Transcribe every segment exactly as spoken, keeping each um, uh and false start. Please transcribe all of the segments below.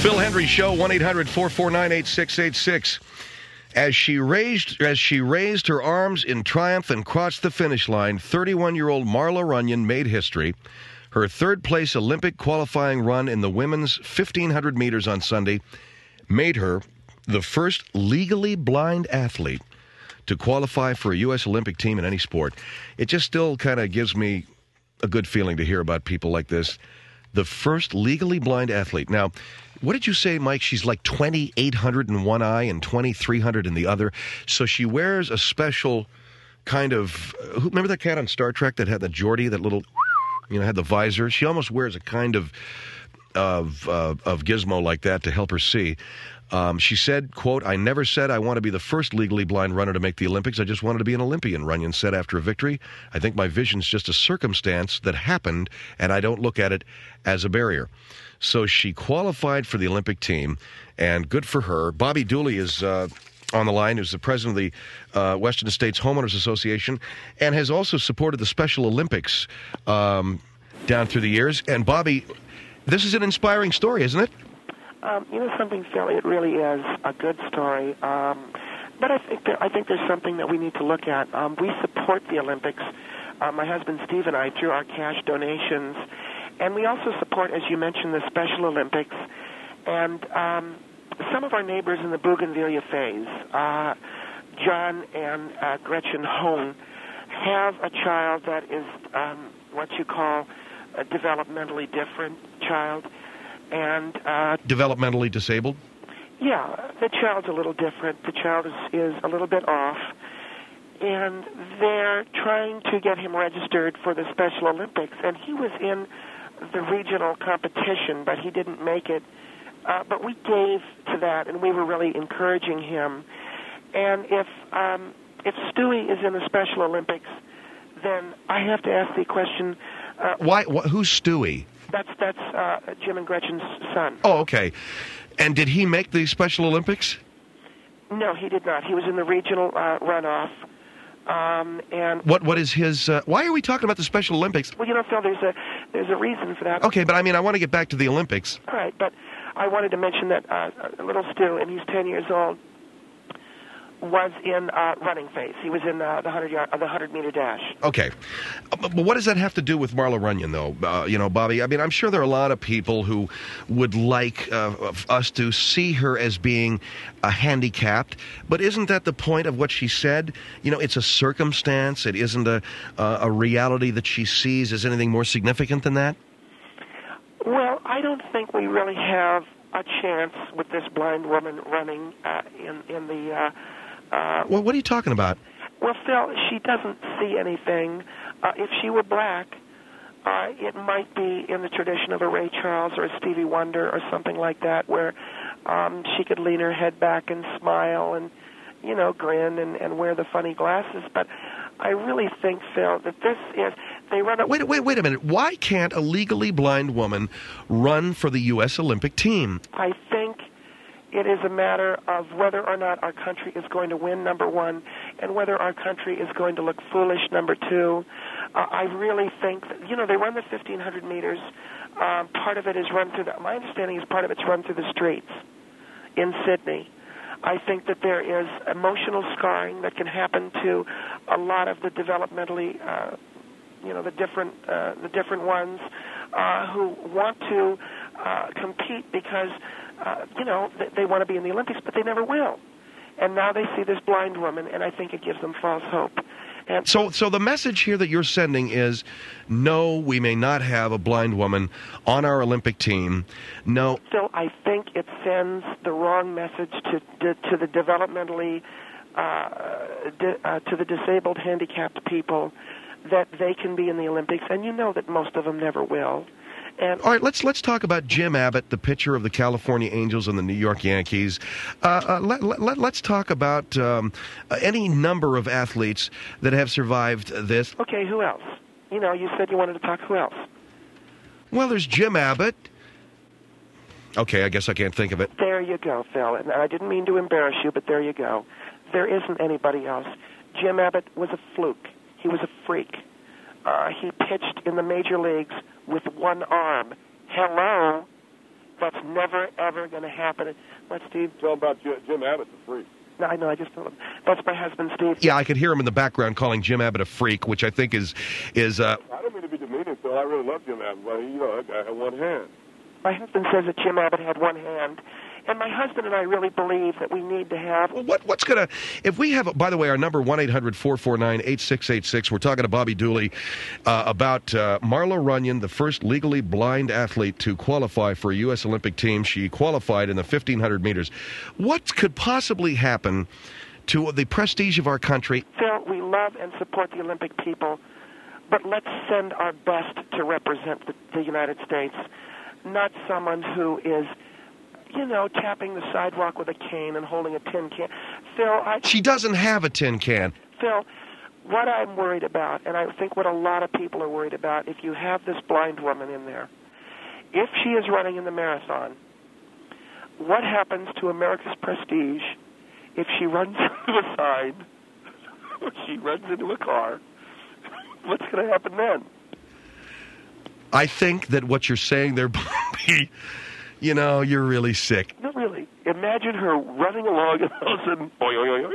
Phil Hendry Show, one eight hundred four four nine eight six eight six. As she raised as she raised her arms in triumph and crossed the finish line, thirty-one-year-old Marla Runyon made history. Her third-place Olympic qualifying run in the women's fifteen hundred meters on Sunday made her the first legally blind athlete to qualify for a U S Olympic team in any sport. It just still kind of gives me a good feeling to hear about people like this. The first legally blind athlete. Now, what did you say, Mike? She's like twenty-eight hundred in one eye and twenty-three hundred in the other. So she wears a special kind of... Uh, who, remember that cat on Star Trek that had the Geordie, that little, you know, had the visor? She almost wears a kind of of, uh, of gizmo like that to help her see. Um, she said, quote, "I never said I want to be the first legally blind runner to make the Olympics. I just wanted to be an Olympian," Runyon said after a victory. "I think my vision's just a circumstance that happened, and I don't look at it as a barrier." So she qualified for the Olympic team, and good for her. Bobby Dooley is uh, on the line, who's the president of the uh, Western States Homeowners Association, and has also supported the Special Olympics um, down through the years. And Bobby, this is an inspiring story, isn't it? Um, you know something, Phil? It really is a good story. Um, but I think there, I think there's something that we need to look at. Um, we support the Olympics. Uh, my husband Steve and I, through our cash donations, and we also support, as you mentioned, the Special Olympics. And um, some of our neighbors in the Bougainvillea phase, uh, John and uh, Gretchen Hone, have a child that is um, what you call a developmentally different child. And uh, developmentally disabled? Yeah, the child's a little different. The child is, is a little bit off. And they're trying to get him registered for the Special Olympics. And he was in the regional competition, but he didn't make it. Uh, but we gave to that, and we were really encouraging him. And if um, if Stewie is in the Special Olympics, then I have to ask the question... Uh, Why? Wh- who's Stewie? That's that's uh, Jim and Gretchen's son. Oh, okay. And did he make the Special Olympics? No, he did not. He was in the regional uh, runoff. Um, and what what is his? Uh, why are we talking about the Special Olympics? Well, you know, Phil, there's a there's a reason for that. Okay, but I mean, I want to get back to the Olympics. All right, but I wanted to mention that uh, little Stu, and he's ten years old, was in uh, running phase. He was in uh, the hundred yard, uh, the hundred meter dash. Okay, but what does that have to do with Marla Runyon, though? Uh, you know, Bobby. I mean, I'm sure there are a lot of people who would like uh, us to see her as being uh, handicapped. But isn't that the point of what she said? You know, it's a circumstance. It isn't a uh, a reality that she sees as anything more significant than that. Well, I don't think we really have a chance with this blind woman running uh, in in the. Uh, Uh, well, what are you talking about? Well, Phil, she doesn't see anything. Uh, if she were black, uh, it might be in the tradition of a Ray Charles or a Stevie Wonder or something like that, where um, she could lean her head back and smile and, you know, grin and, and wear the funny glasses. But I really think, Phil, that this is... They run a- wait, wait, wait a minute. Why can't a legally blind woman run for the U S Olympic team? I think... It is a matter of whether or not our country is going to win, number one, and whether our country is going to look foolish, number two. Uh, I really think that, you know, they run the fifteen hundred meters. Um, part of it is run through the, my understanding is part of it's run through the streets in Sydney. I think that there is emotional scarring that can happen to a lot of the developmentally, uh, you know, the different, uh, the different ones uh, who want to uh, compete because... Uh, you know, they, they want to be in the Olympics, but they never will. And now they see this blind woman, and I think it gives them false hope. And so, so the message here that you're sending is, no, we may not have a blind woman on our Olympic team. No. So I think it sends the wrong message to to, to the developmentally, uh, di, uh, to the disabled, handicapped people that they can be in the Olympics, and you know that most of them never will. And all right, let's let's talk about Jim Abbott, the pitcher of the California Angels and the New York Yankees. Uh, uh, let, let, let's talk about um, any number of athletes that have survived this. Okay, who else? You know, you said you wanted to talk. Who else? Well, there's Jim Abbott. Okay, I guess I can't think of it. There you go, Phil. And I didn't mean to embarrass you, but there you go. There isn't anybody else. Jim Abbott was a fluke. He was a freak. Uh, he pitched in the major leagues with one arm. Hello? That's never, ever going to happen. What, Steve? Tell about Jim, Jim Abbott, the freak. No, I know, I just told him. That's my husband, Steve. Yeah, I could hear him in the background calling Jim Abbott a freak, which I think is... is uh, I don't mean to be demeaning, Phil. I really love Jim Abbott, but, you know, that guy had one hand. My husband says that Jim Abbott had one hand. And my husband and I really believe that we need to have... Well, what, what's going to... If we have... By the way, our number, one eight hundred four four nine eight six eight six. We're talking to Bobby Dooley uh, about uh, Marla Runyon, the first legally blind athlete to qualify for a U S Olympic team. She qualified in the fifteen hundred meters. What could possibly happen to the prestige of our country? Phil, we love and support the Olympic people, but let's send our best to represent the, the United States, not someone who is... you know, tapping the sidewalk with a cane and holding a tin can. Phil, I... She doesn't have a tin can. Phil, what I'm worried about, and I think what a lot of people are worried about, if you have this blind woman in there, if she is running in the marathon, what happens to America's prestige if she runs into a sign, or she runs into a car? What's going to happen then? I think that what you're saying there, Bobby... You know, you're really sick. No, really. Imagine her running along and all of a sudden, oi, oi,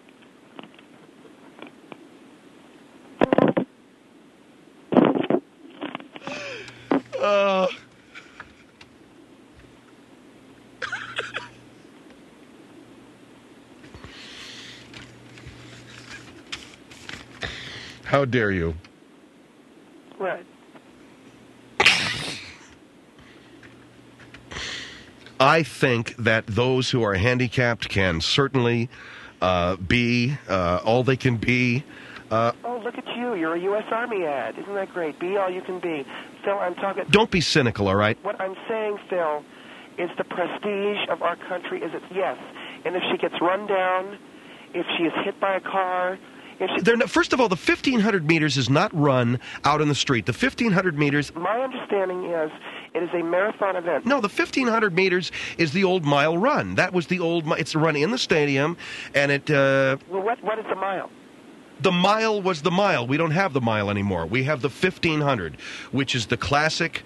oi, oi. Uh, how dare you? Right. I think that those who are handicapped can certainly uh, be uh, all they can be. Uh, oh, look at you. You're a U S Army ad. Isn't that great? Be all you can be. Phil, I'm talking... Don't be cynical, all right? What I'm saying, Phil, is the prestige of our country is its yes. And if she gets run down, if she is hit by a car... If she... They're not, first of all, the fifteen hundred meters is not run out in the street. The fifteen hundred meters... My understanding is it is a marathon event. No, the fifteen hundred meters is the old mile run. That was the old... It's a run in the stadium, and it... Uh, well, what what is the mile? The mile was the mile. We don't have the mile anymore. We have the fifteen hundred, which is the classic...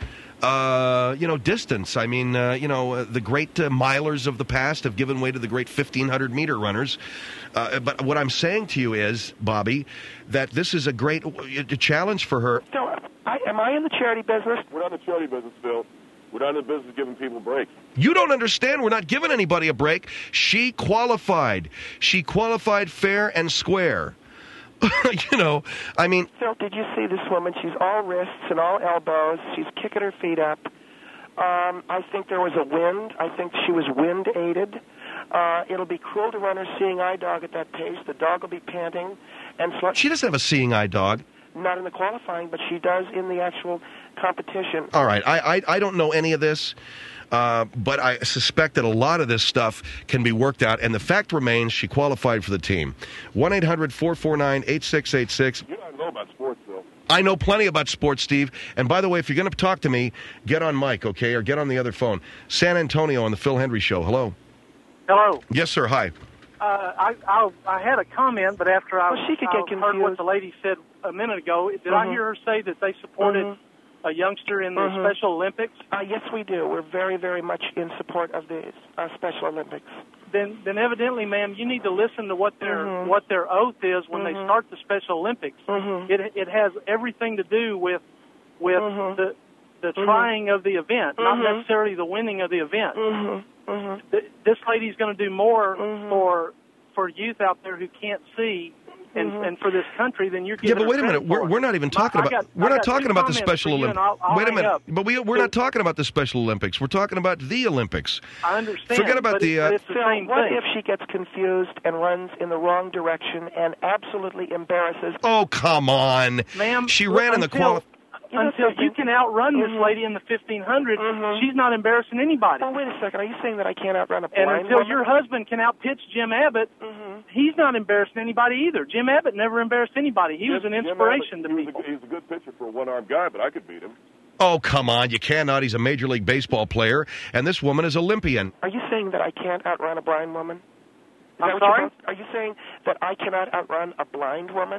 Uh, you know, distance. I mean, uh, you know, uh, the great uh, milers of the past have given way to the great fifteen hundred meter runners. Uh, but what I'm saying to you is, Bobby, that this is a great uh, challenge for her. So, I, am I in the charity business? We're not in the charity business, Phil. We're not in the business of giving people breaks. You don't understand. We're not giving anybody a break. She qualified. She qualified fair and square. You know, I mean... Phil, did you see this woman? She's all wrists and all elbows. She's kicking her feet up. Um, I think there was a wind. I think she was wind-aided. Uh, it'll be cruel to run her seeing eye dog at that pace. The dog will be panting. And sl- She doesn't have a seeing eye dog. Not in the qualifying, but she does in the actual competition. All right. I, I, I don't know any of this. Uh, but I suspect that a lot of this stuff can be worked out, and the fact remains she qualified for the team. one eight hundred four four nine eight six eight six. You don't know about sports, Phil. I know plenty about sports, Steve. And by the way, if you're going to talk to me, get on mic, okay, or get on the other phone. San Antonio on the Phil Hendry Show. Hello. Hello. Yes, sir. Hi. Uh, I, I I had a comment, but after I, well, she could I get heard what confused. the lady said a minute ago, did Mm-hmm. I hear her say that they supported Mm-hmm. a youngster in the Mm-hmm. Special Olympics? Uh, yes, we do. We're very, very much in support of the uh, Special Olympics. Then, then evidently, ma'am, you need to listen to what their Mm-hmm. what their oath is when Mm-hmm. they start the Special Olympics. Mm-hmm. It it has everything to do with with Mm-hmm. the the Mm-hmm. trying of the event, not Mm-hmm. necessarily the winning of the event. Mm-hmm. Mm-hmm. Th- This lady's going to do more Mhm. for for youth out there who can't see, and, Mhm. and for this country, then you're Yeah, giving but wait a her minute. credit We're, for it. we're not even My- talking I about got- we're I not got talking two about the comments Special for you, Olympics. and I'll- I'll Wait a hang minute. up. But we we're So- not talking about the Special Olympics. We're talking about the Olympics. I understand. Forget about but the, it- uh, but it's the Phil, same what thing. if she gets confused and runs in the wrong direction and absolutely embarrasses? Oh, come on. Ma'am, She look, ran in the until- quali- You know Until you something? can outrun this Mhm. lady in the fifteen hundred, Mhm. she's not embarrassing anybody. Oh, wait a second. Are you saying that I can't outrun a And blind until woman? your husband can outpitch Jim Abbott, Mhm. he's not embarrassing anybody either. Jim Abbott never embarrassed anybody. He was an Jim inspiration Abbott, to he people. Was a, he's a good pitcher for a one-armed guy, but I could beat him. Oh, come on. You cannot. He's a Major League Baseball player, and this woman is Olympian. Are you saying that I can't outrun a blind woman? Is I'm that what you're sorry? about- Are you saying that I cannot outrun a blind woman?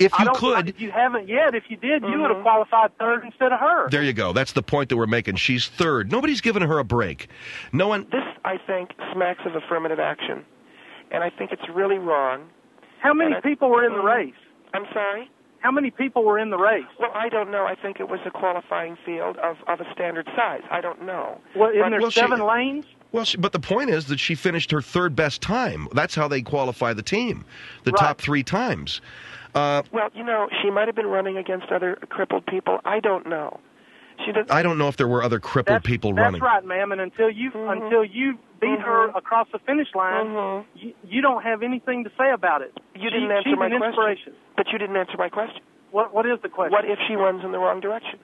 If I you don't, could, you haven't yet. If you did, Mm-hmm. you would have qualified third instead of her. there you go. That's the point that we're making. She's third. Nobody's giving her a break. No one. This, I think, smacks of affirmative action, and I think it's really wrong. How many And I- people were in the Mhm. race? I'm sorry? How many people were in the race? Well, I don't know. I think it was a qualifying field of, of a standard size. I don't know. Well, isn't But- there Well, she- seven lanes? Well, she, but the point is that she finished her third best time. That's how they qualify the team, the Right. top three times. Uh, Well, you know, she might have been running against other crippled people. I don't know. She does. I don't know if there were other crippled That's, people that's running. right, ma'am. And until you Mhm. until you beat her Mhm. across the finish line, Mhm. you, you don't have anything to say about it. You She- didn't answer she's my an question. inspiration. But you didn't answer my question. What what is the question? What if she runs in the wrong direction?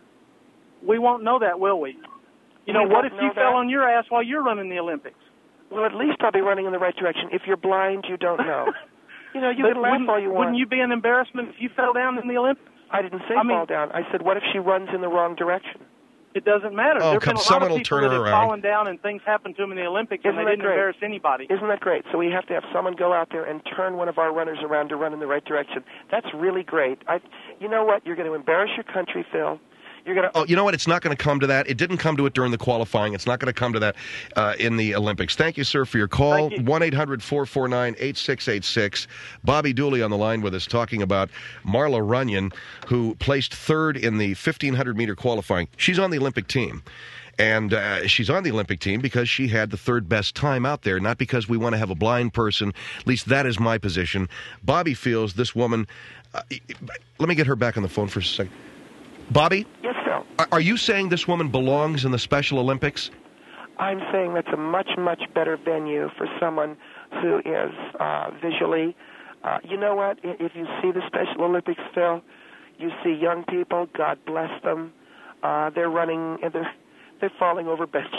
We won't know that, will we? You know, We what won't if you know fell that. on your ass while you're running the Olympics? Well, at least I'll be running in the right direction. If you're blind, you don't know. You know, you But can laugh wouldn't, all you want. wouldn't you be an embarrassment if you fell down in the Olympics? I didn't say I mean- fall down. I said, what if she runs in the wrong direction? It doesn't matter. Oh, there have come- been a lot someone of will people turn that her have around. fallen down and things happened to them in the Olympics Isn't and they that didn't great? embarrass anybody. Isn't that great? So we have to have someone go out there and turn one of our runners around to run in the right direction. That's really great. I, you know what? You're going to embarrass your country, Phil. You're going to. Oh, you know what? It's not going to come to that. It didn't come to it during the qualifying. It's not going to come to that uh, in the Olympics. Thank you, sir, for your call. Thank you. one eight hundred four four nine eight six eight six. Bobby Dooley on the line with us talking about Marla Runyon, who placed third in the fifteen hundred meter qualifying. She's on the Olympic team. And uh, she's on the Olympic team because she had the third best time out there, not because we want to have a blind person. At least that is my position. Bobby feels this woman... Uh, let me get her back on the phone for a second. Bobby? Yes, Phil. Are- Are you saying this woman belongs in the Special Olympics? I'm saying that's a much, much better venue for someone who is uh, visually. Uh, you know what? I- If you see the Special Olympics, Phil, you see young people. God bless them. Uh, they're running and they're they're falling over benches.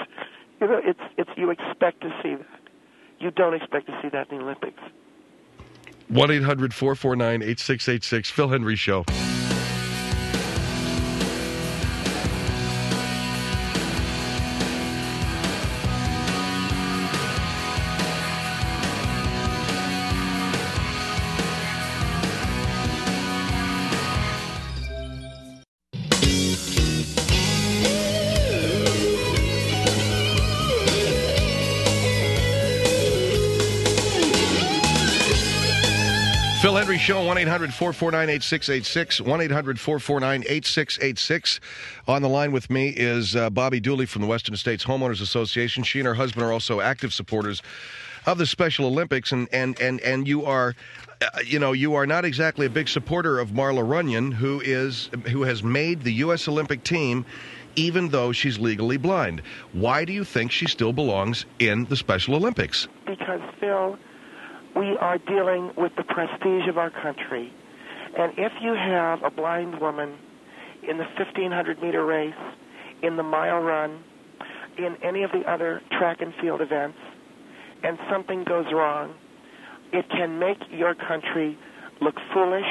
You know, it's it's you expect to see that. You don't expect to see that in the Olympics. one eight hundred four four nine eight six eight six. Phil Henry Show. Phil Henry Show, one eight hundred four four nine eight six eight six, one eight hundred four four nine eight six eight six. On the line with me is uh, Bobby Dooley from the Western States Homeowners Association. She and her husband are also active supporters of the Special Olympics, and, and, and, and you are, uh, you know, you are not exactly a big supporter of Marla Runyon, who is who has made the U S Olympic team even though she's legally blind. Why do you think she still belongs in the Special Olympics? Because, Phil, we are dealing with the prestige of our country. And if you have a blind woman in the fifteen hundred meter race, in the mile run, in any of the other track and field events, and something goes wrong, it can make your country look foolish.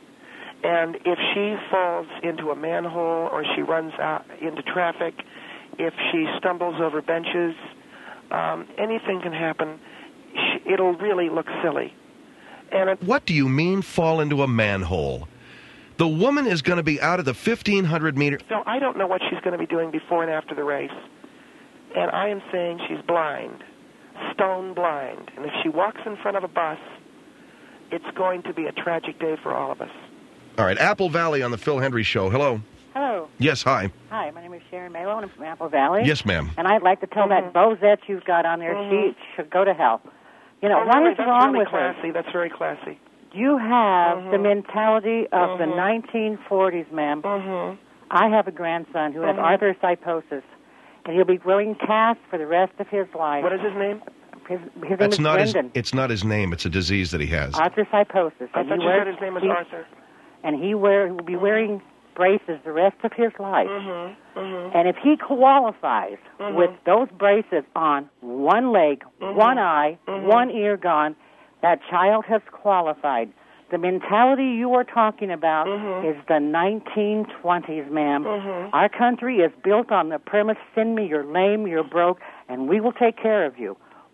And if she falls into a manhole or she runs out into traffic, if she stumbles over benches, um, anything can happen. It'll really look silly. And it, What do you mean fall into a manhole? The woman is going to be out of the fifteen hundred meter. so I don't know what she's going to be doing before and after the race. And I am saying she's blind, stone blind. And if she walks in front of a bus, it's going to be a tragic day for all of us. All right, Apple Valley on the Phil Henry Show. Hello. Hello. Yes, hi. Hi, my name is Sharon Malo, and I'm from Apple Valley. Yes, ma'am. And I'd like to tell Mhm. that Bozette you've got on there, Mhm. she should go to hell. You know, Oh, what really? is That's wrong really with classy. her? That's very classy. You have Mhm. the mentality of the Mhm. nineteen forties, ma'am. Mm-hmm. I have a grandson who has Mhm. arthroscosis, and he'll be wearing casts for the rest of his life. What is his name? His, his name That's is not his. Brendan. It's not his name. It's a disease that he has. Arthroscosis. I and thought he you wears- said his name was he- Arthur. And he wear, will be wearing braces the rest of his life. Mm-hmm. Mm-hmm. And if he qualifies Mhm. with those braces on one leg, Mhm. one eye, Mhm. one ear gone, that child has qualified. The mentality you are talking about Mhm. is the nineteen twenties, ma'am. Mhm. Our country is built on the premise, send me, you're lame, you're broke, and we will take care of you.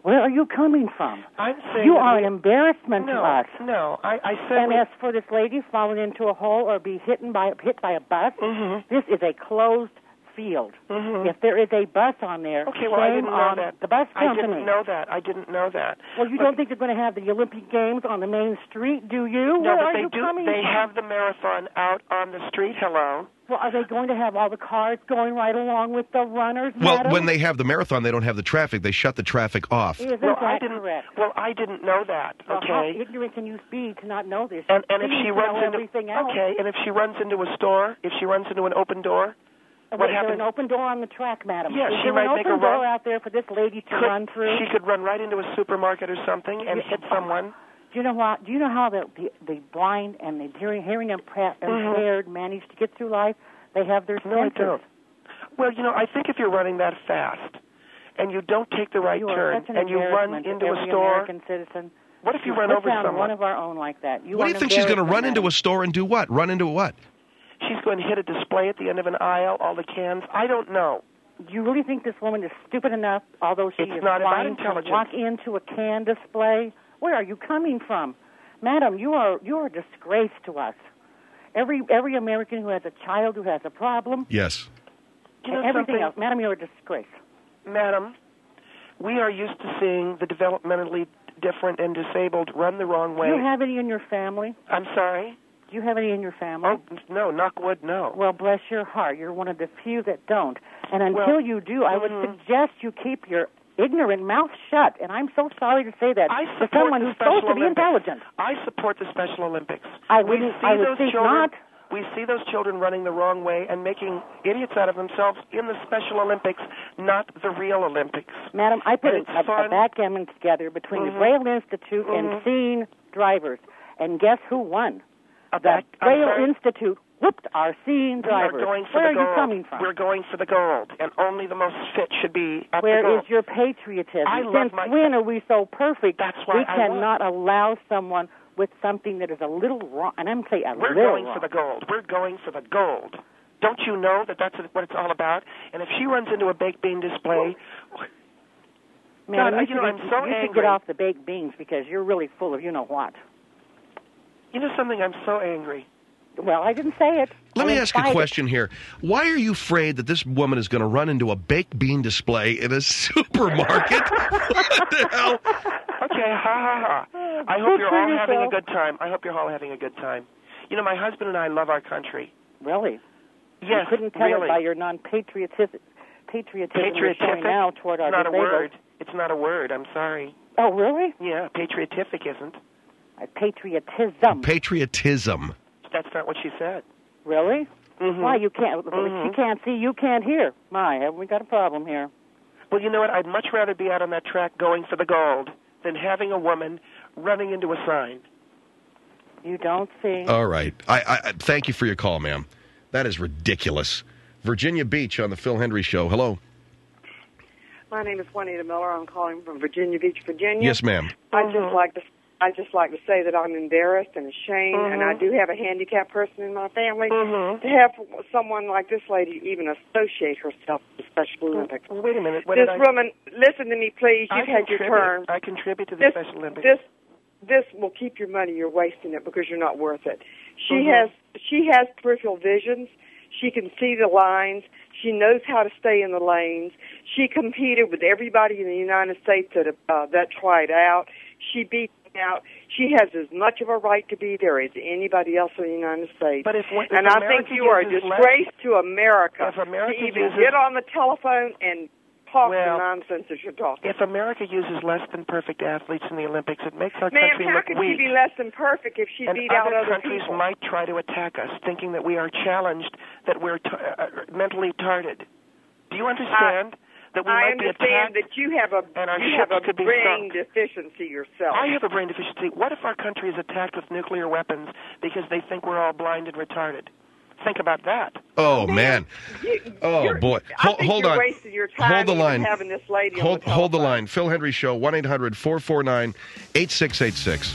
Where are you coming from? I'm saying You that are we- an embarrassment no, to us. No, I, I said And we, as for this lady falling into a hole or be hit by hit by a bus, Mhm. this is a closed field. Mhm. If there is a bus on there, Okay, well, I shame didn't know on that. the bus I company. didn't know that. I didn't know that. Well, you But- don't think they're going to have the Olympic Games on the main street, do you? No, Where but are they you do. coming They from? have the marathon out on the street. Hello. Well, are they going to have all the cars going right along with the runners, Well, madam? when they have the marathon, they don't have the traffic. They shut the traffic off. Isn't Well, that I didn't. correct? Well, I didn't know that. Well, how Okay. ignorant can you be to not know this? And and if You she need to runs know into everything else. okay, and if she runs into a store, if she runs into an open door, Wait, what is there happens? an open door on the track, madam? Yeah, is she there might an make open a run- door out there for this lady to could, run through? she could run right into a supermarket or something and Yeah. hit someone. Do you know what? Do you know how the the, the blind and the hearing hearing impra- impaired manage to get through life? They have their Mm-hmm. No, I senses. don't. Well, you know, I think if you're running that fast and you don't take the right You are turn such an and you run embarrassment to into a every store, American citizen. what if you run Put over down someone? one of our own like that. You What are do you an think she's going to embarrassment, run into madam. a store and do what? Run into what? She's going to hit a display at the end of an aisle, all the cans. I don't know. Do you really think this woman is stupid enough, although she It's is not about blind, to intelligence. walk into a can display? Where are you coming from? Madam, you are you are a disgrace to us. Every every American who has a child who has a problem, Yes. You know everything something? else. Madam, you're a disgrace. Madam, we are used to seeing the developmentally different and disabled run the wrong way. Do you have any in your family? I'm sorry? Do you have any in your family? Oh, no, knock wood, no. Well, bless your heart. You're one of the few that don't. And until Well, you do, I would mhm. suggest you keep your ignorant mouth shut. And I'm so sorry to say that I to support someone the who's Special supposed to be Olympics. intelligent. I support the Special Olympics. I we wouldn't- see I would those think children, not. We see those children running the wrong way and making idiots out of themselves in the Special Olympics, not the real Olympics. Madam, I put a, And it's a, a fun. backgammon together between Mhm. the Braille Institute and Mhm. seeing drivers. And guess who won? A The back- I'm Braille sorry? Institute whooped our seeing We are drivers. going for Where the are gold. you coming from? We're going for the gold, and only the most fit should be at Where the gold. is your patriotism? I love Since my- when are we so perfect? That's why we I cannot allow someone with something that is a little wrong. And I'm saying a We're little going wrong. for the gold. We're going for the gold. Don't you know that that's what it's all about? And if she runs into a baked bean display, Man, God, you, I- should, you know, I'm so you should angry. get off the baked beans because you're really full of you know what. you know something? I'm so angry. Well, I didn't say it. Let I me ask you a implied it. question here. Why are you afraid that this woman is going to run into a baked bean display in a supermarket? What the hell? Okay, ha ha ha. I hope Good you're for all having a yourself. good time. I hope you're all having a good time. You know, my husband and I love our country. Really? Yes, you couldn't tell really. it by your non-patriotism patriotism you're Patriotific? showing now toward our It's not a disabled. word. It's not a word. I'm sorry. Oh, really? Yeah, patriotific isn't. Uh, patriotism. Patriotism. That's not what she said. Really? Mm-hmm. Why you can't? If Mhm. she can't see, you can't hear. My, haven't we got a problem here? Well, you know what? I'd much rather be out on that track going for the gold than having a woman running into a sign. You don't see. All right. I, I, I thank you for your call, ma'am. That is ridiculous. Virginia Beach on the Phil Hendry Show. Hello. My name is Juanita Miller. I'm calling from Virginia Beach, Virginia. Yes, ma'am. I Mhm. just like to I just like to say that I'm embarrassed and ashamed, and I Mhm. do have a handicapped person in my family. Mhm. To have someone like this lady even associate herself with the Special Olympics. Well, wait a minute. What This did I, woman, listen to me, please. I You've had your contribute. turn. I contribute to the This, Special Olympics. this, this will keep your money. You're wasting it because you're not worth it. She Mhm. has, she has peripheral visions. She can see the lines. She knows how to stay in the lanes. She competed with everybody in the United States that uh, that tried out. She beat them out. She has as much of a right to be there as anybody else in the United States. But if, if and I America think you are a uses less- disgrace to America If America to even uses- get on the telephone and talk Well, the nonsense that you're talking. If America uses less than perfect athletes in the Olympics, it makes our Ma'am, country how look could weak. she be less than perfect if she and beat out other other countries people? might try to attack us, thinking that we are challenged, that we're t- uh, mentally tarded. Do you understand that we I might be understand attacked? that you have a and our you have ships a could be brain sunk. deficiency yourself. I have a brain deficiency. What if our country is attacked with nuclear weapons because they think we're all blind and retarded? Think about that. Oh, man. You- Oh, you're- boy. I Hold, think hold you're on. wasting your time Hold the even line. having this lady Hold, on the hold the telephone. line. Phil Hendry Show, one eight hundred four four nine eight six eight six.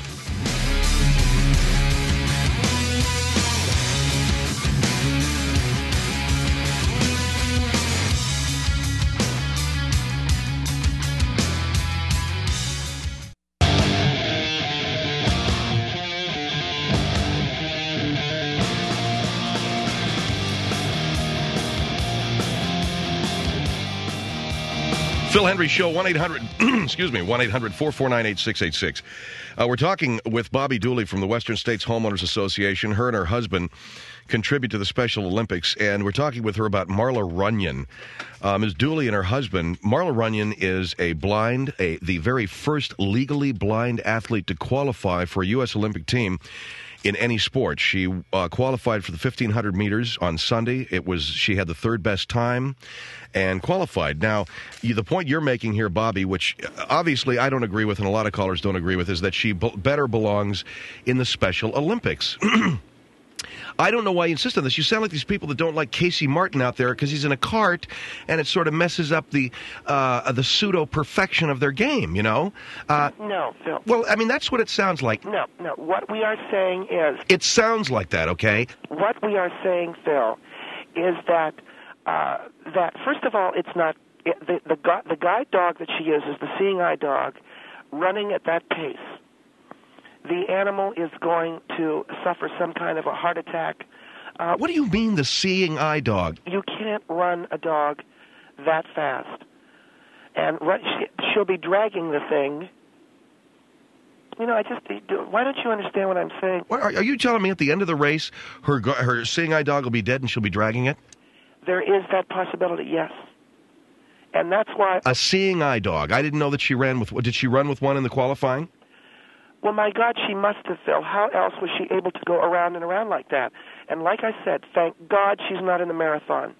Phil Hendry Show, one eight hundred, excuse me, one eight hundred four four nine eight six eight six. Uh, we're talking with Bobby Dooley from the Western States Homeowners Association. Her and her husband contribute to the Special Olympics, and we're talking with her about Marla Runyon. Uh, Miz Dooley and her husband, Marla Runyon is a blind, a the very first legally blind athlete to qualify for a U S Olympic team in any sport. She uh, qualified for the fifteen hundred meters on Sunday. It was she had the third best time and qualified. Now, you, the point you're making here, Bobby, which obviously I don't agree with and a lot of callers don't agree with, is that she b- better belongs in the Special Olympics. I don't know why you insist on this. You sound like these people that don't like Casey Martin out there because he's in a cart and it sort of messes up the uh, the pseudo-perfection of their game, you know? Uh, no, Phil. Well, I mean, that's what it sounds like. No, no. What we are saying is... It sounds like that, okay? What we are saying, Phil, is that, uh, that first of all, it's not... It, the, the, gu- the guide dog that she uses, the seeing eye dog, running at that pace, the animal is going to suffer some kind of a heart attack. Uh, what do you mean, the seeing eye dog? You can't run a dog that fast. And run, she, she'll be dragging the thing. You know, I just, why don't you understand what I'm saying? What, are, are you telling me at the end of the race, her her seeing eye dog will be dead and she'll be dragging it? There is that possibility, yes. And that's why... A seeing eye dog. I didn't know that she ran with... Did she run with one in the qualifying? Well, my God, she must have, Phil. How else was she able to go around and around like that? And like I said, thank God she's not in the marathon.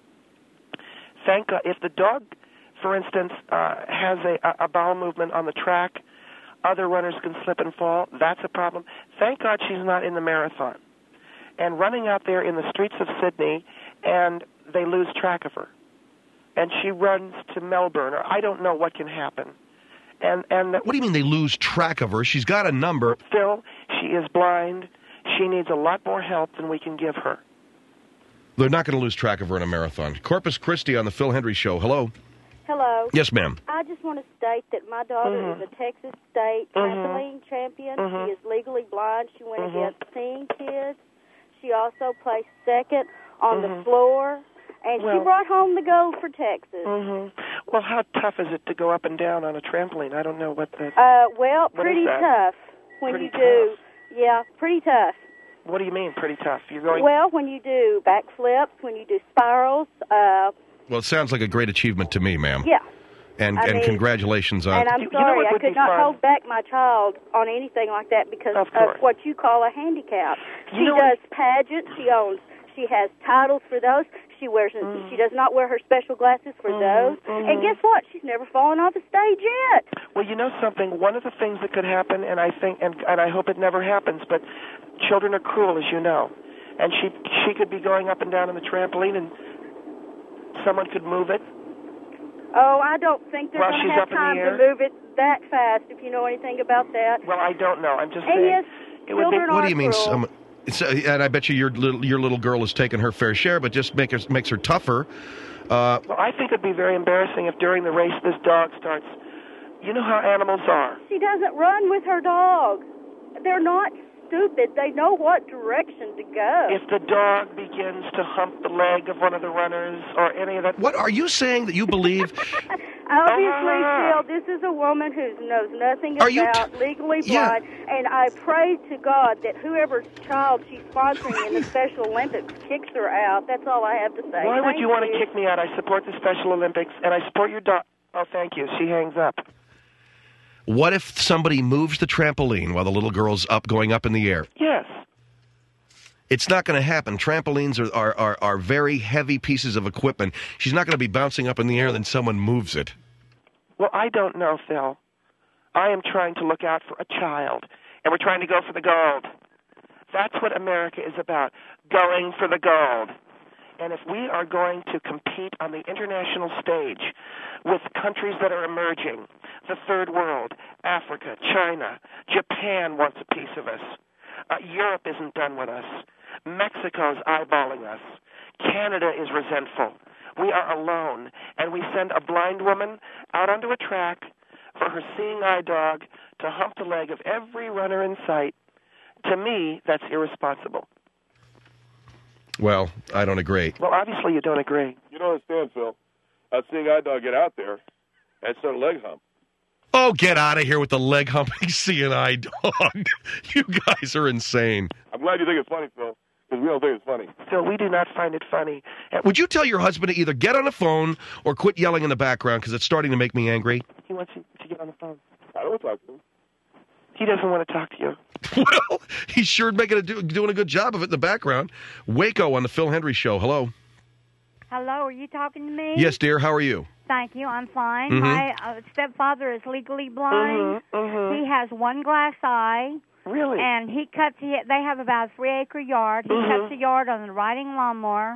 Thank God. If the dog, for instance, uh, has a, a bowel movement on the track, other runners can slip and fall. That's a problem. Thank God she's not in the marathon. And running out there in the streets of Sydney, and they lose track of her. And she runs to Melbourne, or I don't know what can happen. And, and what do you mean they lose track of her? She's got a number. Phil, she is blind. She needs a lot more help than we can give her. They're not going to lose track of her in a marathon. Corpus Christi on the Phil Hendry Show. Hello. Hello. Yes, ma'am. I just want to state that my daughter mm-hmm. is a Texas State trampoline mm-hmm. champion. Mm-hmm. She is legally blind. She went mm-hmm. against seeing kids. She also placed second on mm-hmm. the floor. And well, she brought home the gold for Texas. Mm-hmm. Well, how tough is it to go up and down on a trampoline? I don't know what the... Uh, well, what pretty tough when pretty you tough. do... Yeah, pretty tough. What do you mean, pretty tough? You're going... Well, when you do backflips, when you do spirals... Uh, well, it sounds like a great achievement to me, ma'am. Yeah. And I and mean, congratulations on... And I'm you, sorry, you know I could not fun? hold back my child on anything like that because of, of what you call a handicap. You She know does what? pageants. She owns... She has titles for those. She wears. Mm. She does not wear her special glasses for mm, those. Mm-hmm. And guess what? She's never fallen off the stage yet. Well, you know something. One of the things that could happen, and I think, and, and I hope it never happens, but children are cruel, as you know. And she she could be going up and down on the trampoline, and someone could move it. Oh, I don't think they're While going to she's have up in time the to air? move it that fast. If you know anything about that. Well, I don't know. I'm just and saying. yes, it would be, children what are do you mean? cruel. Some, it's, uh, and I bet you your little your little girl has taken her fair share, but just make her, makes her tougher. Uh, well, I think it'd be very embarrassing if during the race this dog starts. You know how animals are. She doesn't run with her dog. They're not stupid. They know what direction to go. If the dog begins to hump the leg of one of the runners or any of that. what are you saying that you believe? Obviously, Ah. Phil, this is a woman who knows nothing Are you about t- legally Yeah. blind, and I pray to God that whoever child she's sponsoring in the Special Olympics kicks her out. That's all I have to say. Why would Thank you want to kick me out? I support the Special Olympics, and I support your dog. Oh, thank you. She hangs up. What if somebody moves the trampoline while the little girl's up, going up in the air? Yes. It's not going to happen. Trampolines are, are, are, are very heavy pieces of equipment. She's not going to be bouncing up in the air and then someone moves it. Well, I don't know, Phil. I am trying to look out for a child, and we're trying to go for the gold. That's what America is about, going for the gold. And if we are going to compete on the international stage with countries that are emerging, the third world, Africa, China, Japan wants a piece of us. Uh, Europe isn't done with us. Mexico's eyeballing us. Canada is resentful. We are alone, and we send a blind woman out onto a track for her seeing eye dog to hump the leg of every runner in sight. To me, that's irresponsible. Well, I don't agree. Well, obviously you don't agree. You don't understand, Phil. I've seen eye dog get out there, That's a leg hump. Oh, get out of here with the leg humping C N I dog. You guys are insane. I'm glad you think it's funny, Phil, because we don't think it's funny. So we do not find it funny. And Would you tell your husband to either get on the phone or quit yelling in the background because it's starting to make me angry? he wants you to get on the phone. I don't want to talk to him. He doesn't want to talk to you. Well, he's sure making a, do, doing a good job of it in the background. Waco on the Phil Hendry Show. Hello. Hello, are you talking to me? Yes, dear. How are you? Thank you, I'm fine. Mhm. My uh, stepfather is legally blind. Mm-hmm, mm-hmm. He has one glass eye, Really? and he cuts. He, they have about a three-acre yard. He Mhm. cuts the yard on the riding lawnmower,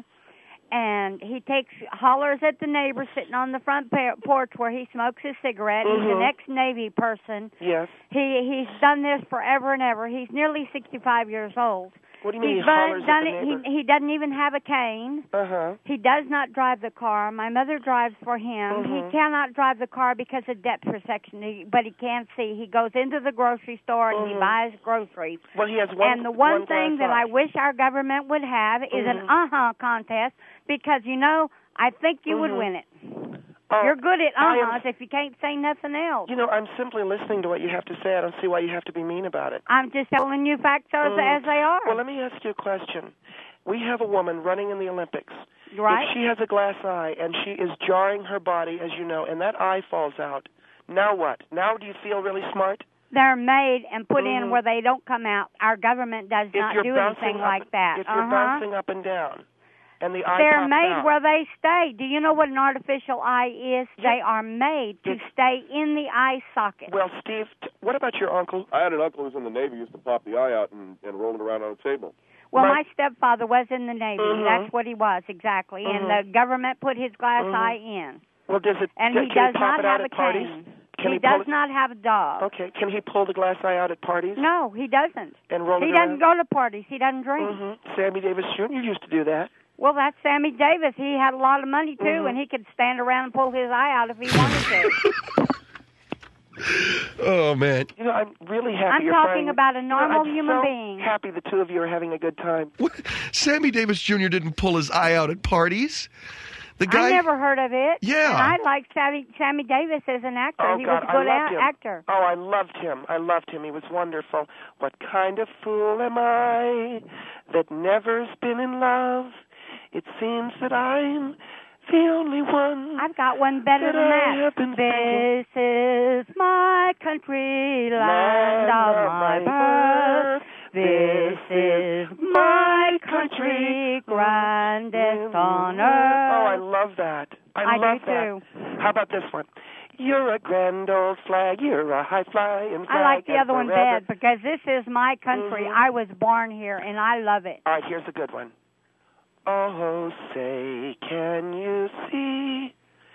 and he takes hollers at the neighbor sitting on the front pa- porch where he smokes his cigarette. He's an Mhm. ex-Navy person. Yes. He he's done this forever and ever. He's nearly sixty-five years old. What do you mean He's he hollers done at the it. neighbor? He he doesn't even have a cane. Uh-huh. He does not drive the car. My mother drives for him. Mhm. He cannot drive the car because of depth perception, he, but he can't see. He goes into the grocery store and he Mhm. buys groceries. Well, he has one. and the one, one thing glass that eye. I wish our government would have is an Mhm. uh-huh contest, because, you know, I think you would Mhm. win it. Oh, You're good at I am- uh-huhs if you can't say nothing else. You know, I'm simply listening to what you have to say. I don't see why you have to be mean about it. I'm just telling you facts as, Mhm. as they are. Well, let me ask you a question. We have a woman running in the Olympics. right? If she has a glass eye and she is jarring her body, as you know, and that eye falls out, now what? Now do you feel really smart? They're made and put in Mhm. where they don't come out. Our government does If not you're do bouncing anything up, like that. If you're uh-huh. bouncing up and down, and the eye They're pops made out. where they stay. Do you know what an artificial eye is? Yeah. They are made to It's- stay in the eye socket. Well, Steve, t- what about your uncle? I had an uncle who was in the Navy who used to pop the eye out and, and roll it around on a table. well, my- my stepfather was in the Navy. Mhm. That's what he was, exactly. Mhm. And the government put his glass Mhm. eye in. Well, does it? And can he he does pop not it out have a at parties? cane. Can he he pull does it- not have a dog. Okay. Can he pull the glass eye out at parties? No, he doesn't. And roll He it doesn't around? go to parties. He doesn't drink. hmm Sammy Davis Junior used to do that. Well, that's Sammy Davis. He had a lot of money, too, Mhm. and he could stand around and pull his eye out if he wanted to. Oh, man. You know, I'm really happy I'm you're talking finding- about a You know, normal I'm human so being. happy the two of you are having a good time. What? Sammy Davis Junior didn't pull his eye out at parties. The guy. I never heard of it. Yeah. And I like Sammy, Sammy Davis as an actor. Oh, he God, was a good I loved a- him. actor. Oh, I loved him. I loved him. He was wonderful. What kind of fool am I that never's been in love? It seems that I'm the only one. I've got one better that than I that. have been This is my country, land of my birth. This is my country, grandest on Oh, I earth. love that. I, I love do, that. too. How about this one? You're a grand old flag. You're a high flying flag. I like the and other one forever- bad because this is my country. Mhm. I was born here, and I love it. All right, here's a good one. Oh, say, can you see?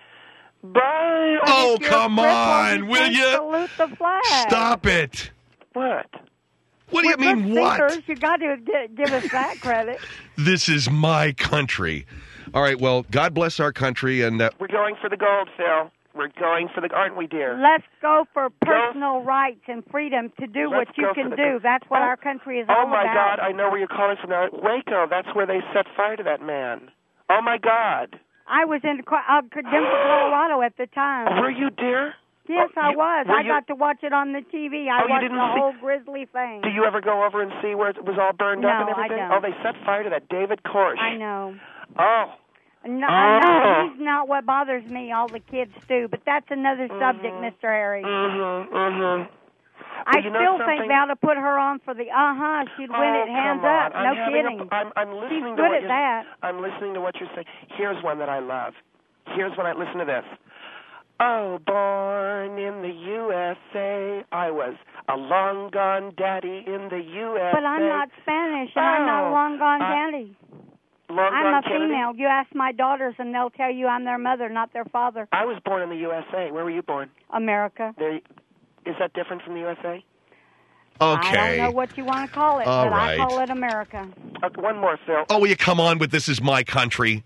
By Oh, If you're come crippled, on, will can't you? Salute the flag. Stop it. what? What do you We're mean, good what? thinkers. You got to gi- give us that credit. This is my country. All right, well, God bless our country, and uh, We're going for the gold, Phil. We're going for the, aren't we, dear? Let's go for personal rights and freedom to do Let's what you go for can the do. gold. That's what Oh, our country is Oh, all my about. God, I know where you're calling from now. Waco, that's where they set fire to that man. Oh, my God. I was in Co- uh, Denver, Colorado at the time. Were you, dear? Yes, Oh, I you- was. were I you- got to watch it on the T V. I Oh, you watched didn't the see- whole Grizzly thing. Do you ever go over and see where it was all burned up and No, I everything? don't. Oh, they set fire to that David Korsh. I know. Oh. No, Oh. no, he's not what bothers me. All the kids do, but that's another subject, Mhm. Mister Harry. Mm-hmm, mm-hmm. I you know still something? think they ought to put her on for the uh-huh. She'd win Oh, it hands come on. up. I'm No having kidding. A, I'm, I'm listening She's to good what at you're, that. I'm listening to what you're saying. Here's one that I love. Here's when I listen to this. Oh, born in the U S A, I was a long gone daddy in the U S A. But I'm not Spanish, and I'm not Oh, long gone I- Kennedy. Long I'm gone a Kennedy? female. You ask my daughters, and they'll tell you I'm their mother, not their father. I was born in the U S A. Where were you born? America. There. Is that different from the U S A? okay. I don't know what you want to call it, All but right. I call it America. Okay, one more, Phil. Oh, will you come on with This Is My Country?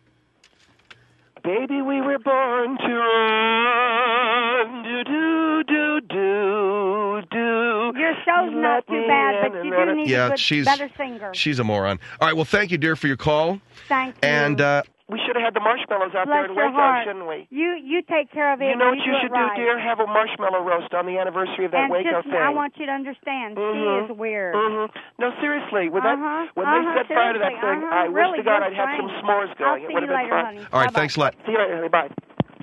Baby, we were born to run. Do, do, do, do, do. Your show's You not let too me bad, in but and you then do it- need Yeah, a good, she's- better singer. She's a moron. All right, well, thank you, dear, for your call. Thank you. And uh, We should have had the marshmallows out Bless there in your Waco, heart. shouldn't we? You you take care of it. You know and what you, do should it right. do, dear? Have a marshmallow roast on the anniversary of that and Waco just, thing. I want you to understand, Mm-hmm. she is weird. Mm-hmm. No, seriously, when, Uh-huh. that, when Uh-huh. they set fire to that Seriously. thing, Uh-huh. I wish really, to God you're I'd had some strange. s'mores going. I'll It would see have you been later, fun. honey. All right, Bye-bye. thanks a lot. See you later, honey. Bye.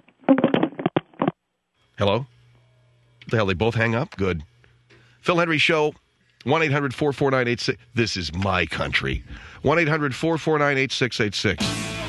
Hello? What the hell, they both hang up? Good. Phil Hendrie Show, one eight hundred four four nine eight six. This is my country. one eight hundred four four nine eight six eight six.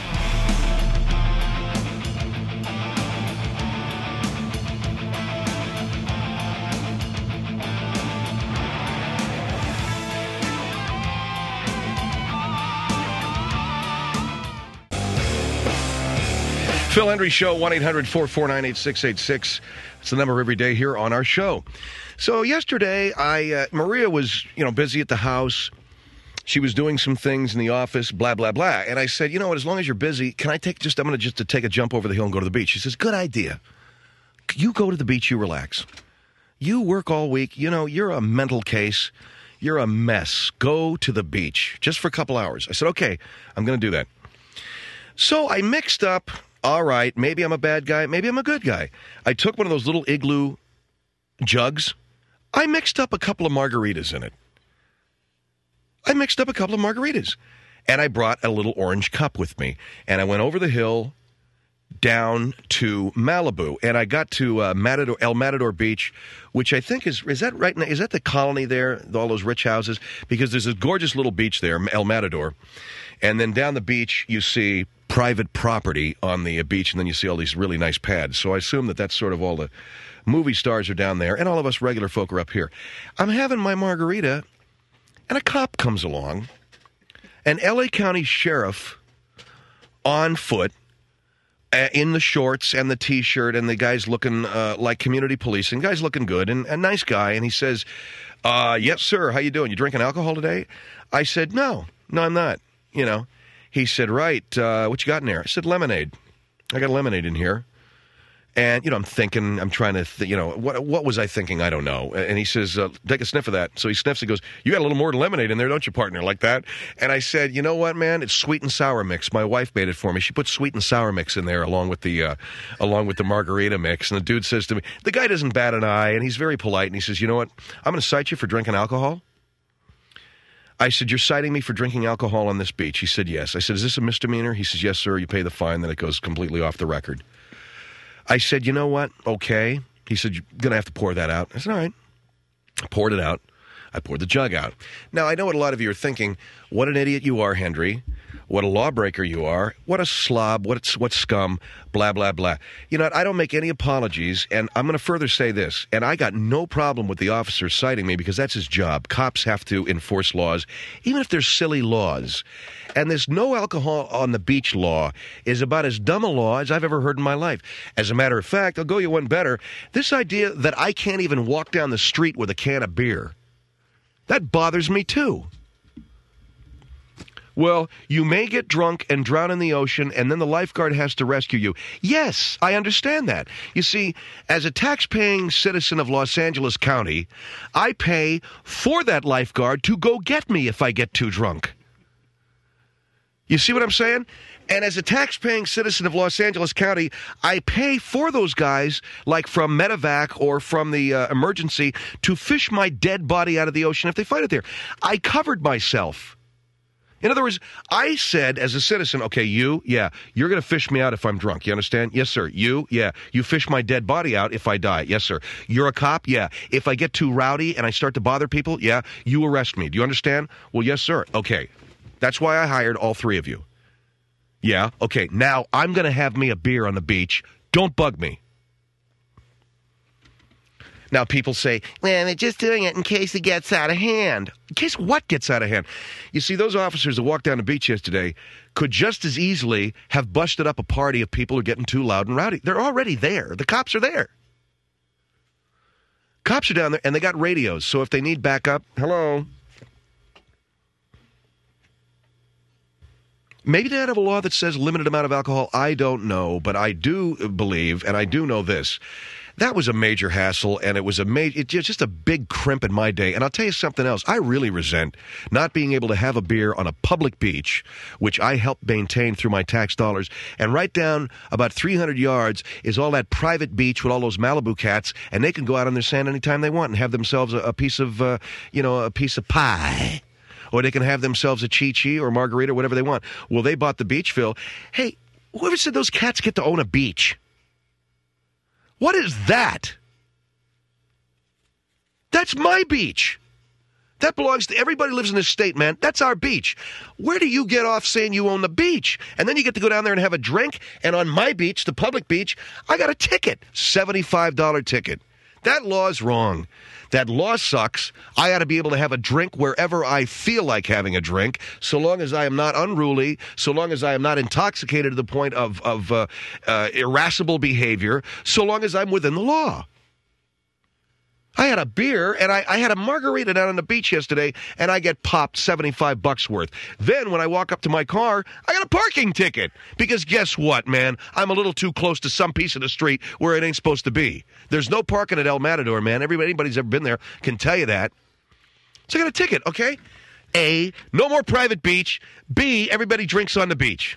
Phil Hendrie Show, one eight hundred four four nine eight six eight six. It's the number every day here on our show. So yesterday, I uh, Maria was, you know, busy at the house. She was doing some things in the office, blah, blah, blah. And I said, you know what, as long as you're busy, can I take just, I'm going to just to take a jump over the hill and go to the beach. She says, good idea. You go to the beach, you relax. You work all week. You know, you're a mental case. You're a mess. Go to the beach just for a couple hours. I said, okay, I'm going to do that. So I mixed up, all right, maybe I'm a bad guy, maybe I'm a good guy. I took one of those little igloo jugs. I mixed up a couple of margaritas in it. I mixed up a couple of margaritas. And I brought a little orange cup with me. And I went over the hill down to Malibu. And I got to uh, Matador, El Matador Beach, which I think is, is that right now? Is that the colony there, all those rich houses? Because there's a gorgeous little beach there, El Matador. And then down the beach, you see private property on the beach, and then you see all these really nice pads. So I assume that that's sort of all the movie stars are down there, and all of us regular folk are up here. I'm having my margarita, and a cop comes along, an L A County sheriff on foot, uh, in the shorts and the T-shirt, and the guy's looking uh, like community policing. Guy's looking good, and a nice guy, and he says, uh, yes, sir, how you doing? You drinking alcohol today? I said, no, no, I'm not, you know. He said, right, uh, what you got in there? I said, lemonade. I got lemonade in here. And, you know, I'm thinking, I'm trying to, th- you know, what what was I thinking? I don't know. And he says, uh, take a sniff of that. So he sniffs and goes, you got a little more lemonade in there, don't you, partner, like that? And I said, you know what, man? It's sweet and sour mix. My wife made it for me. She put sweet and sour mix in there along with the uh, along with the margarita mix. And the dude says to me, the guy doesn't bat an eye, and he's very polite. And he says, you know what? I'm going to cite you for drinking alcohol. I said, you're citing me for drinking alcohol on this beach? He said, yes. I said, is this a misdemeanor? He says, yes, sir. You pay the fine, then it goes completely off the record. I said, you know what? Okay. He said, you're going to have to pour that out. I said, all right. I poured it out. I poured the jug out. Now, I know what a lot of you are thinking. What an idiot you are, Hendrie. What a lawbreaker you are. What a slob. What, what scum. Blah, blah, blah. You know what? I don't make any apologies, and I'm going to further say this. And I got no problem with the officer citing me because that's his job. Cops have to enforce laws, even if they're silly laws. And this no alcohol on the beach law is about as dumb a law as I've ever heard in my life. As a matter of fact, I'll go you one better. This idea that I can't even walk down the street with a can of beer, that bothers me too. Well, you may get drunk and drown in the ocean, and then the lifeguard has to rescue you. Yes, I understand that. You see, as a tax-paying citizen of Los Angeles County, I pay for that lifeguard to go get me if I get too drunk. You see what I'm saying? And as a tax-paying citizen of Los Angeles County, I pay for those guys, like from Medevac or from the uh, emergency, to fish my dead body out of the ocean if they find it there. I covered myself. In other words, I said as a citizen, okay, you, yeah, you're going to fish me out if I'm drunk. You understand? Yes, sir. You, yeah, you fish my dead body out if I die. Yes, sir. You're a cop? Yeah. If I get too rowdy and I start to bother people, yeah, you arrest me. Do you understand? Well, yes, sir. Okay. That's why I hired all three of you. Yeah, okay. Now I'm going to have me a beer on the beach. Don't bug me. Now, people say, well, they're just doing it in case it gets out of hand. In case what gets out of hand? You see, those officers that walked down the beach yesterday could just as easily have busted up a party of people who are getting too loud and rowdy. They're already there. The cops are there. Cops are down there, and they got radios. So if they need backup, hello. Maybe they have a law that says limited amount of alcohol. I don't know, but I do believe, and I do know this, That was a major hassle, and it was a major, it, just a big crimp in my day. And I'll tell you something else. I really resent not being able to have a beer on a public beach, which I help maintain through my tax dollars. And right down about three hundred yards is all that private beach with all those Malibu cats, and they can go out on their sand anytime they want and have themselves a, a piece of, uh, you know, a piece of pie. Or they can have themselves a chi-chi or margarita or whatever they want. Well, they bought the beach, Phil. Hey, whoever said those cats get to own a beach? What is that? That's my beach. That belongs to everybody who lives in this state, man. That's our beach. Where do you get off saying you own the beach? And then you get to go down there and have a drink, and on my beach, the public beach, I got a ticket, seventy-five dollars ticket. That law's wrong. That law sucks. I ought to be able to have a drink wherever I feel like having a drink, so long as I am not unruly, so long as I am not intoxicated to the point of, of uh, uh, irascible behavior, so long as I'm within the law. I had a beer, and I, I had a margarita down on the beach yesterday, and I get popped seventy-five bucks worth. Then, when I walk up to my car, I got a parking ticket. Because guess what, man? I'm a little too close to some piece of the street where it ain't supposed to be. There's no parking at El Matador, man. Everybody, anybody's ever been there can tell you that. So I got a ticket, okay? A, no more private beach. B, everybody drinks on the beach.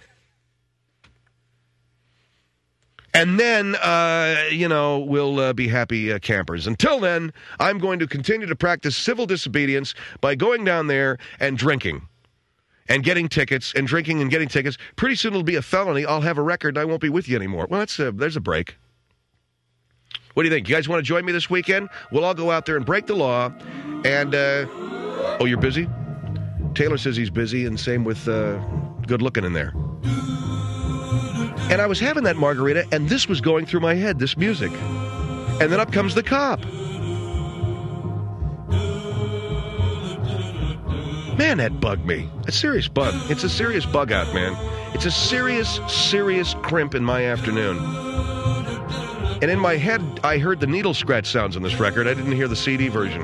And then, uh, you know, we'll uh, be happy uh, campers. Until then, I'm going to continue to practice civil disobedience by going down there and drinking and getting tickets and drinking and getting tickets. Pretty soon it'll be a felony. I'll have a record and I won't be with you anymore. Well, that's a, there's a break. What do you think? You guys want to join me this weekend? We'll all go out there and break the law. And, uh, oh, you're busy? Taylor says he's busy, and same with uh, good looking in there. And I was having that margarita, and this was going through my head, this music. And then up comes the cop. Man, that bugged me. A serious bug. It's a serious bug out, man. It's a serious, serious crimp in my afternoon. And in my head, I heard the needle scratch sounds on this record. I didn't hear the C D version.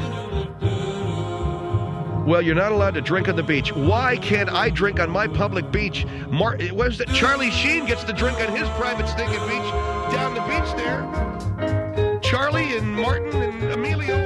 Well, you're not allowed to drink on the beach. Why can't I drink on my public beach? Mar- what is that? Charlie Sheen gets to drink on his private stinking beach down the beach there. Charlie and Martin and Emilio